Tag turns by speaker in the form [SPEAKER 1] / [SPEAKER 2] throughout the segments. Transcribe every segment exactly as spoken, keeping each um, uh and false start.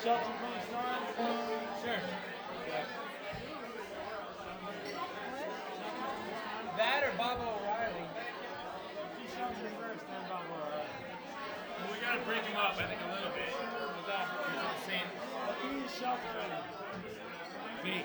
[SPEAKER 1] Shelter from the Storm? Sure. Yeah. That or Bob O'Reilly? Do Shelter first, then Bob O'Reilly.
[SPEAKER 2] Well, we gotta break him up, I think, a little bit.
[SPEAKER 1] What's that?
[SPEAKER 2] It's the same.
[SPEAKER 1] What do you use Shelter in?
[SPEAKER 2] B.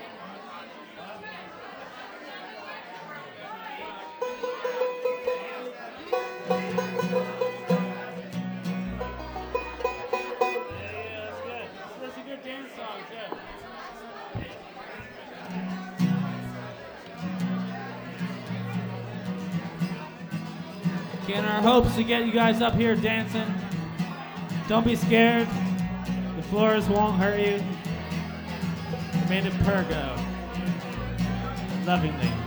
[SPEAKER 1] Again, our hopes to get you guys up here dancing. Don't be scared. The floors won't hurt you. We're made of Pergo. Lovingly.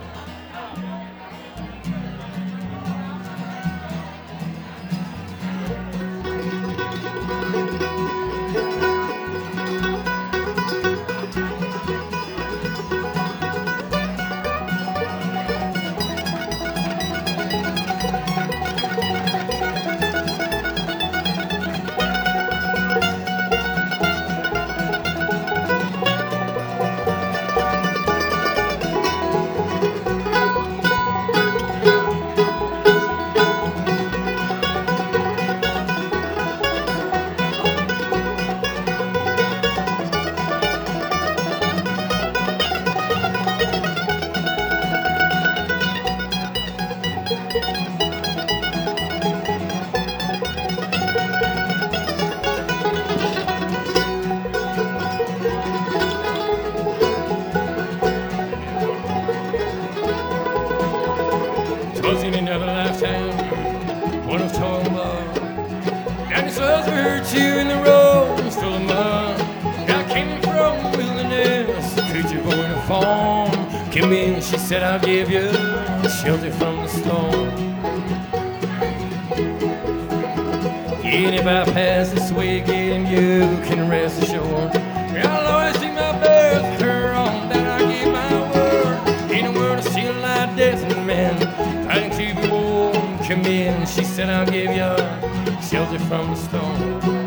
[SPEAKER 3] Was in another lifetime, one of talking about. Dinosaurs were two in the road, full of mud. I came from the wilderness, the creature born a farm. Came in, she said, I'll give you shelter from the storm. And if I pass this way again, you can rest assured. I'll always take my best, her on that I give my word. In a world of steel like death and men, fighting to be warm, come in. She said, I'll give you shelter from the storm.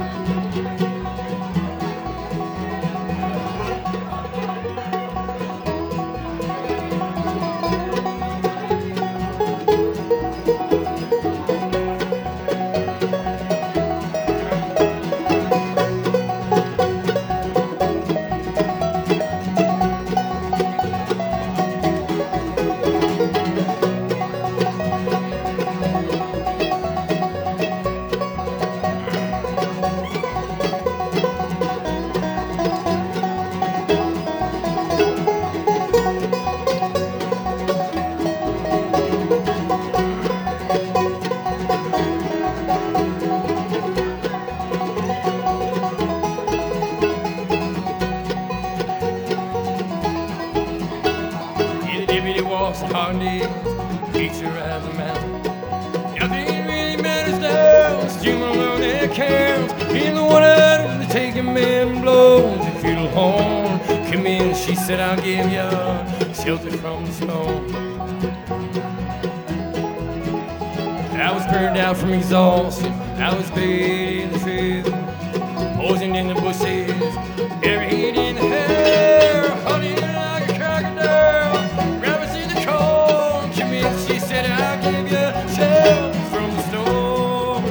[SPEAKER 3] Hard days, feature of the mountain. Nothing really matters now, still alone that counts. In the water, when they take a man blows a fiddle horn. Come in, she said, I'll give you shelter from the storm. I was burned out from exhaustion, I was buried in the field, poisoned in the bushes, buried in the hair, honey like a crocodile. She said, I'll give you shelter from the storm.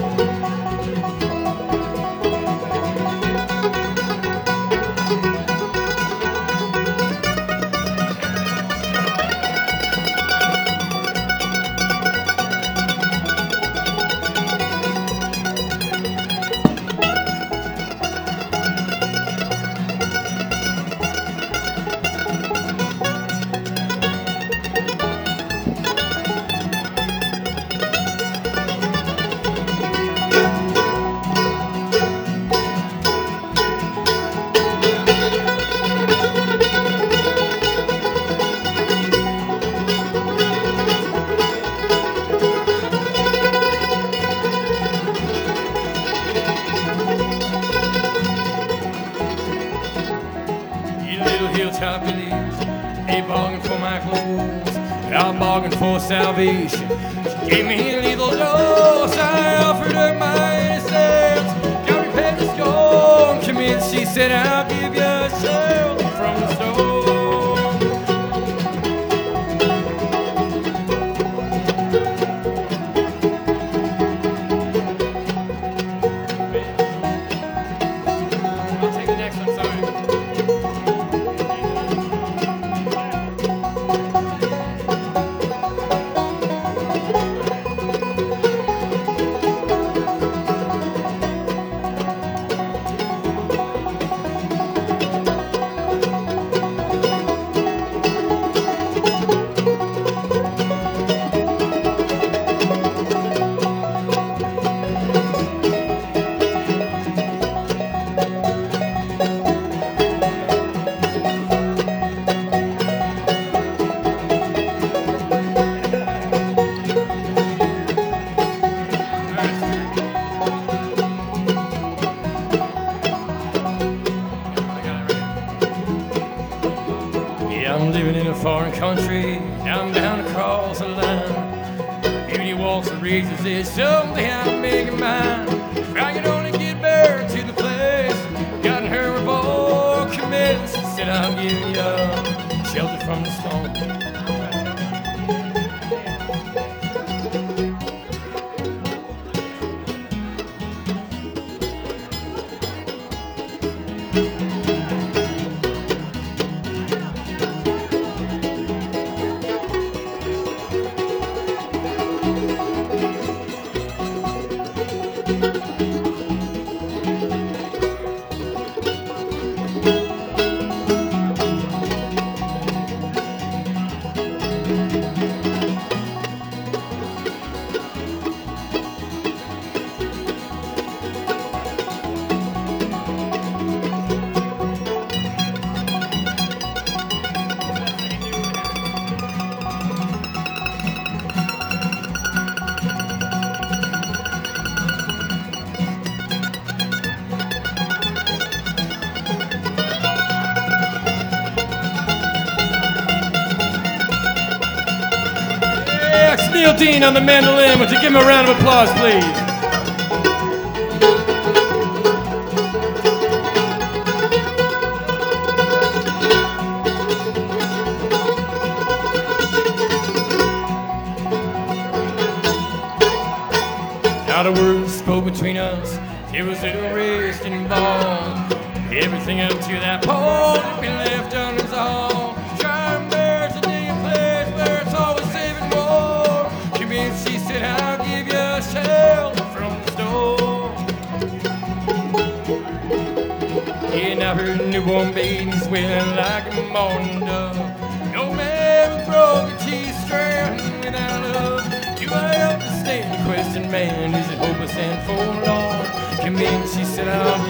[SPEAKER 3] Hilltop believes, ain't bargain for my clothes, I'm bargain for salvation. She gave me a lethal dose, I offered her my innocence. Got me paid to scorn, commit, she said, I'll give you a shelter from the storm. I'll take the next one, sorry. I'm living in a foreign country, I'm down across the line. Beauty walks and raises it, someday I'm making mine. If I could only get back to the place, gotten her revolt commits. Said I'm giving you shelter from the storm. Neil Dean on the mandolin. Would you give him a round of applause, please? Not a word spoke between us. It was a rest involved. Everything up to that point had been left unresolved. Trying bears to dig a place where it's always safe and warm. She said, I'll give you a shelter from the storm. Yeah, now her newborn baby's wailing like a morning dove. No man with broken teeth stranded without love. Do I understand the question, man? Is it hopeless and forlorn? Come in, she said, I'll